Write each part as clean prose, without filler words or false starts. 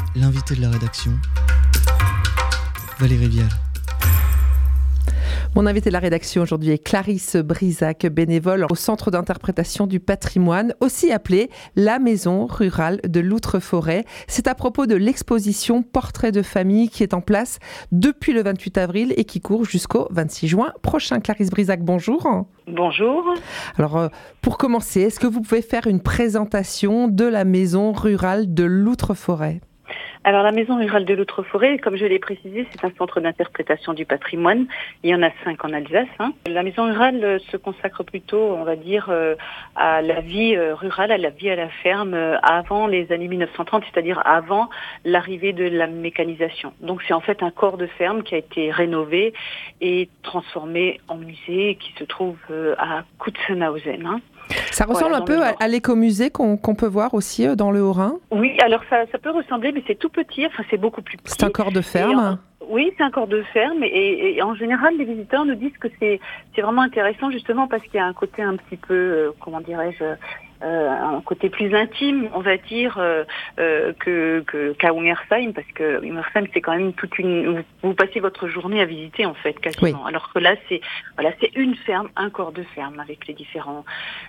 L'invité de la rédaction, Valérie Vial. Mon invité de la rédaction aujourd'hui est Clarisse Brisac, bénévole au Centre d'interprétation du patrimoine, aussi appelé la Maison rurale de l'Outre-Forêt. C'est à propos de l'exposition Portrait de famille qui est en place depuis le 28 avril et qui court jusqu'au 26 juin prochain. Clarisse Brisac, bonjour. Bonjour. Alors, pour commencer, est-ce que vous pouvez faire une présentation de la Maison rurale de l'Outre-Forêt ? Alors la Maison rurale de l'Outre-Forêt, comme je l'ai précisé, c'est un centre d'interprétation du patrimoine. Il y en a 5 en Alsace. La Maison rurale se consacre plutôt, on va dire, à la vie rurale, à la vie à la ferme avant les années 1930, c'est-à-dire avant l'arrivée de la mécanisation. Donc c'est en fait un corps de ferme qui a été rénové et transformé en musée qui se trouve à Kutzenhausen. Ça ressemble un peu à l'écomusée qu'on peut voir aussi dans le Haut-Rhin ? Oui, alors ça peut ressembler, mais c'est tout petit, enfin c'est beaucoup plus petit. C'est un corps de ferme ? Oui, c'est un corps de ferme et en général, les visiteurs nous disent que c'est vraiment intéressant justement parce qu'il y a un côté un petit peu, un côté plus intime, on va dire, qu'à Ungersheim, parce que Ungersheim, c'est quand même vous passez votre journée à visiter, en fait, quasiment. Oui. Alors que là, c'est une ferme, un corps de ferme, avec les différentes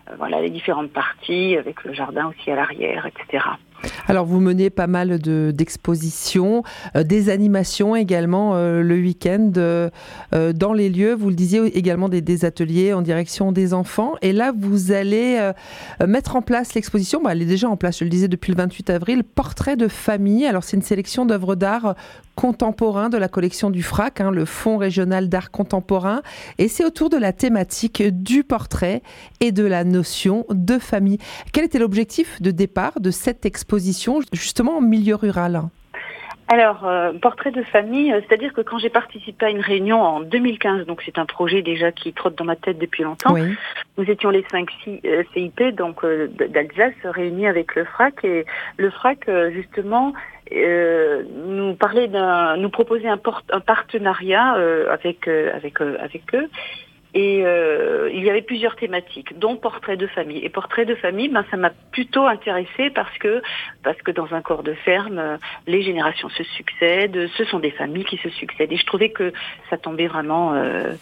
parties, avec le jardin aussi à l'arrière, etc. Alors, vous menez pas mal d'expositions, des animations également le week-end dans les lieux. Vous le disiez également des ateliers en direction des enfants. Et là, vous allez mettre en place l'exposition. Elle est déjà en place, je le disais, depuis le 28 avril. Portrait de famille. Alors, c'est une sélection d'œuvres d'art contemporain de la collection du FRAC, le Fonds régional d'art contemporain. Et c'est autour de la thématique du portrait et de la notion de famille. Quel était l'objectif de départ de cette exposition, justement en milieu rural ? Alors, portrait de famille, c'est-à-dire que quand j'ai participé à une réunion en 2015, donc c'est un projet déjà qui trotte dans ma tête depuis longtemps, oui. Nous étions les 5 CIP donc d'Alsace réunis avec le FRAC, et le FRAC justement nous proposait un partenariat avec eux. Et il y avait plusieurs thématiques, dont portrait de famille. Et portrait de famille, ça m'a plutôt intéressée parce que dans un corps de ferme, les générations se succèdent, ce sont des familles qui se succèdent. Et je trouvais que ça tombait vraiment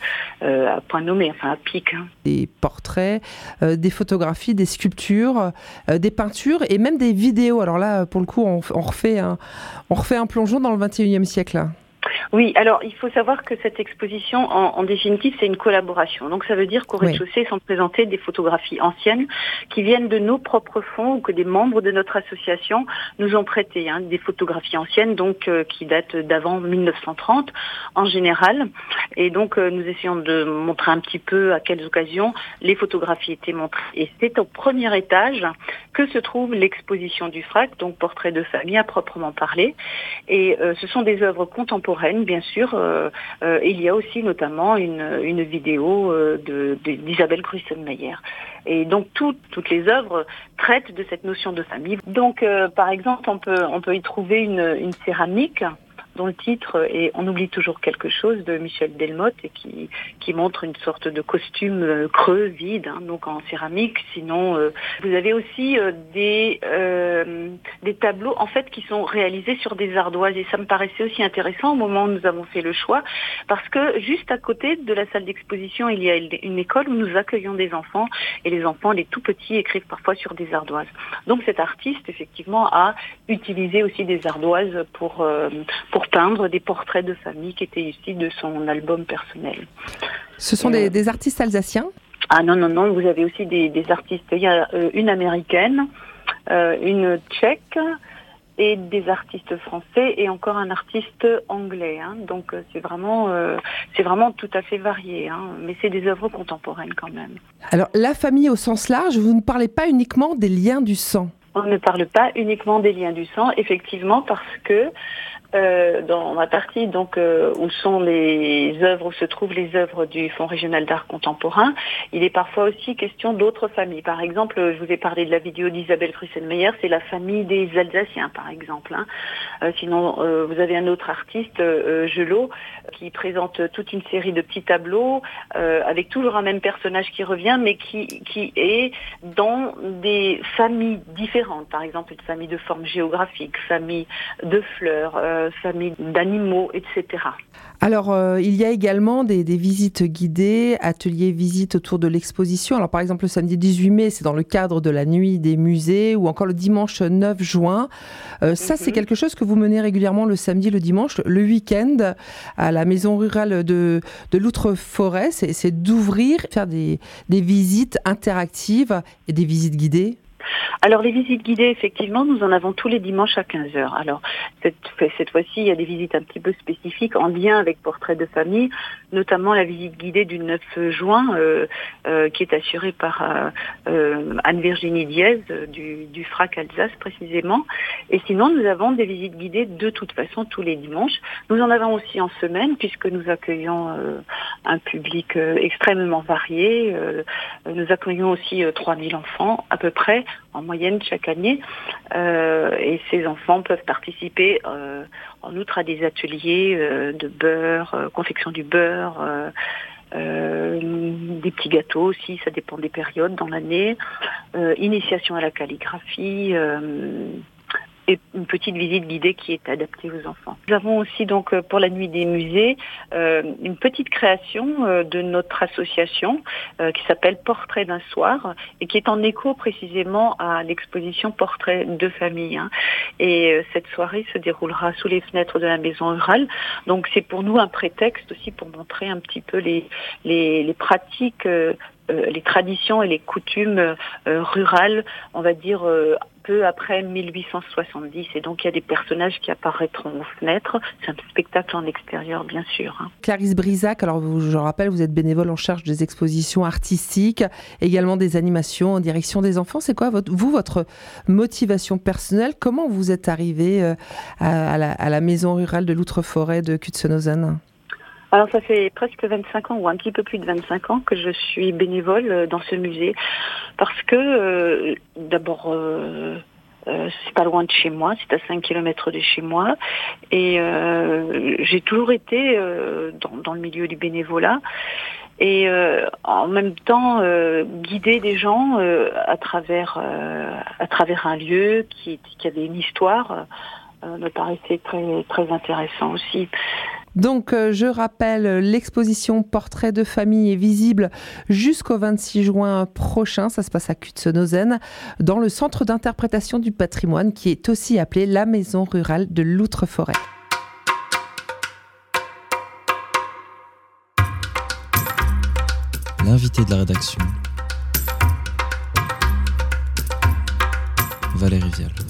à point nommé, à pic. Des portraits, des photographies, des sculptures, des peintures et même des vidéos. Alors là, pour le coup, on refait un plongeon dans le 21e siècle. Oui, alors il faut savoir que cette exposition, en définitive, c'est une collaboration. Donc ça veut dire qu'au rez-de-chaussée sont présentées des photographies anciennes qui viennent de nos propres fonds ou que des membres de notre association nous ont prêté. Des photographies anciennes donc qui datent d'avant 1930 en général. Et donc nous essayons de montrer un petit peu à quelles occasions les photographies étaient montrées. Et c'est au premier étage que se trouve l'exposition du FRAC, donc portrait de famille à proprement parler. Et ce sont des œuvres contemporaines, bien sûr. Il y a aussi notamment une vidéo d'Isabelle Grussenmeyer. Et donc toutes les œuvres traitent de cette notion de famille. Donc par exemple, on peut y trouver une céramique dont le titre est « On oublie toujours quelque chose » de Michel Delmotte et qui montre une sorte de costume creux, vide, donc en céramique. Sinon, vous avez aussi des tableaux en fait qui sont réalisés sur des ardoises et ça me paraissait aussi intéressant au moment où nous avons fait le choix parce que juste à côté de la salle d'exposition, il y a une école où nous accueillons des enfants et les enfants, les tout petits, écrivent parfois sur des ardoises. Donc cet artiste, effectivement, a utilisé aussi des ardoises pour peindre des portraits de famille qui étaient issus de son album personnel. Ce sont des artistes alsaciens ? Ah non, vous avez aussi des artistes. Il y a une américaine, une tchèque et des artistes français et encore un artiste anglais. Donc c'est vraiment tout à fait varié. Mais c'est des œuvres contemporaines quand même. Alors la famille au sens large, vous ne parlez pas uniquement des liens du sang ? On ne parle pas uniquement des liens du sang, effectivement, parce que Dans ma partie, donc où sont les œuvres, où se trouvent les œuvres du Fonds régional d'art contemporain, il est parfois aussi question d'autres familles. Par exemple, je vous ai parlé de la vidéo d'Isabelle Frussenmeyer, c'est la famille des Alsaciens, par exemple. Sinon, vous avez un autre artiste, Gelot, qui présente toute une série de petits tableaux avec toujours un même personnage qui revient, mais qui est dans des familles différentes. Par exemple, une famille de forme géographique, famille de fleurs, famille d'animaux, etc. Alors, il y a également des visites guidées, ateliers visites autour de l'exposition. Alors, par exemple, le samedi 18 mai, c'est dans le cadre de la nuit des musées, ou encore le dimanche 9 juin. Ça, c'est quelque chose que vous menez régulièrement le samedi, le dimanche, le week-end, à la maison rurale de l'Outre-Forêt. C'est d'ouvrir, faire des visites interactives et des visites guidées. Alors les visites guidées, effectivement, nous en avons tous les dimanches à 15h. Alors cette fois-ci, il y a des visites un petit peu spécifiques en lien avec Portrait de famille, notamment la visite guidée du 9 juin qui est assurée par Anne-Virginie Diez du FRAC Alsace précisément. Et sinon, nous avons des visites guidées de toute façon tous les dimanches. Nous en avons aussi en semaine puisque nous accueillons un public extrêmement varié. Nous accueillons aussi 3000 enfants à peu près en moyenne chaque année, et ces enfants peuvent participer en outre à des ateliers de beurre, confection du beurre, des petits gâteaux aussi, ça dépend des périodes dans l'année, initiation à la calligraphie, et une petite visite guidée qui est adaptée aux enfants. Nous avons aussi donc pour la nuit des musées une petite création de notre association qui s'appelle Portrait d'un soir et qui est en écho précisément à l'exposition Portrait de famille. Et cette soirée se déroulera sous les fenêtres de la maison rurale. Donc c'est pour nous un prétexte aussi pour montrer un petit peu les pratiques, les traditions et les coutumes rurales, on va dire peu après 1870. Et donc il y a des personnages qui apparaîtront aux fenêtres. C'est un spectacle en extérieur, bien sûr. Clarisse Brisac, alors je rappelle, vous êtes bénévole en charge des expositions artistiques, également des animations en direction des enfants. C'est quoi votre motivation personnelle? Comment vous êtes arrivée à la maison rurale de l'Outre-Forêt de Kutsenhausen? Alors ça fait presque 25 ans ou un petit peu plus de 25 ans que je suis bénévole dans ce musée parce que d'abord c'est pas loin de chez moi, c'est à 5 km de chez moi et j'ai toujours été dans le milieu du bénévolat et en même temps guider des gens à travers un lieu qui avait une histoire me paraissait très très intéressant aussi. Donc, je rappelle, l'exposition Portrait de famille est visible jusqu'au 26 juin prochain. Ça se passe à Kutsenhausen, dans le centre d'interprétation du patrimoine, qui est aussi appelé la maison rurale de l'Outre-Forêt. L'invité de la rédaction, Valérie Vial.